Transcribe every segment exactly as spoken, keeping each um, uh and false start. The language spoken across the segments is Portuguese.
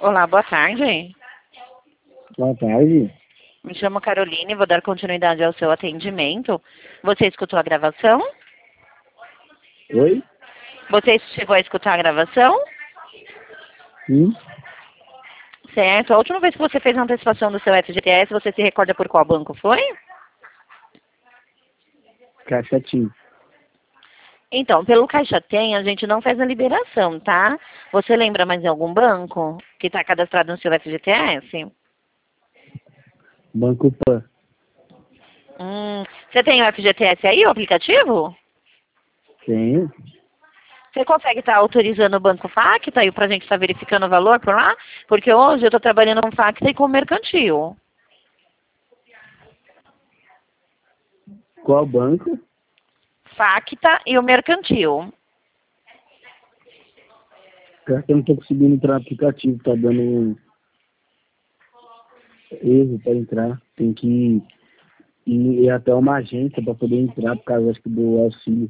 Olá, boa tarde. Boa tarde. Me chamo Caroline, vou dar continuidade ao seu atendimento. Você escutou a gravação? Oi? Você chegou a escutar a gravação? Sim. Certo. A última vez que você fez a antecipação do seu F G T S, você se recorda por qual banco foi? Caixa Tim. Então, pelo Caixa Tem, a gente não faz a liberação, tá? Você lembra mais de algum banco que está cadastrado no seu F G T S? Banco Pan. Hum, você tem o F G T S aí, o aplicativo? Tenho. Você consegue estar autorizando o Banco Facta aí pra gente estar verificando o valor por lá? Porque hoje eu estou trabalhando com Facta e com Mercantil. Qual banco? Facta e o Mercantil. Pior que eu não tô conseguindo entrar no aplicativo, tá dando um erro pra entrar. Tem que ir até uma agência pra poder entrar, por causa, acho que, do auxílio.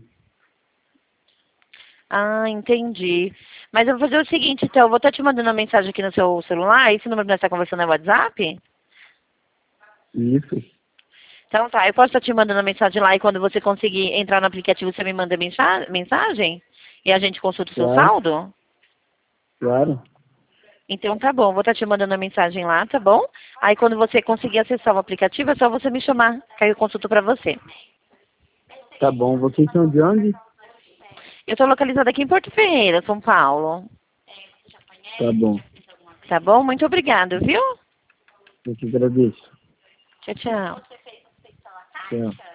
Ah, entendi. Mas eu vou fazer o seguinte, então, eu vou estar te mandando uma mensagem aqui no seu celular. Esse número que nós estamos conversando é o WhatsApp? Isso. Então tá, eu posso estar te mandando uma mensagem lá e quando você conseguir entrar no aplicativo, você me manda mensa- mensagem? E a gente consulta o seu Claro. saldo? Claro. Então tá bom, vou estar te mandando a mensagem lá, tá bom? Aí quando você conseguir acessar o aplicativo, é só você me chamar, que aí eu consulto pra você. Tá bom. Vocês são de onde? Eu estou localizada aqui em Porto Ferreira, São Paulo. Tá bom. Tá bom? Muito obrigada, viu? Eu te agradeço. Tchau, tchau. Tchau.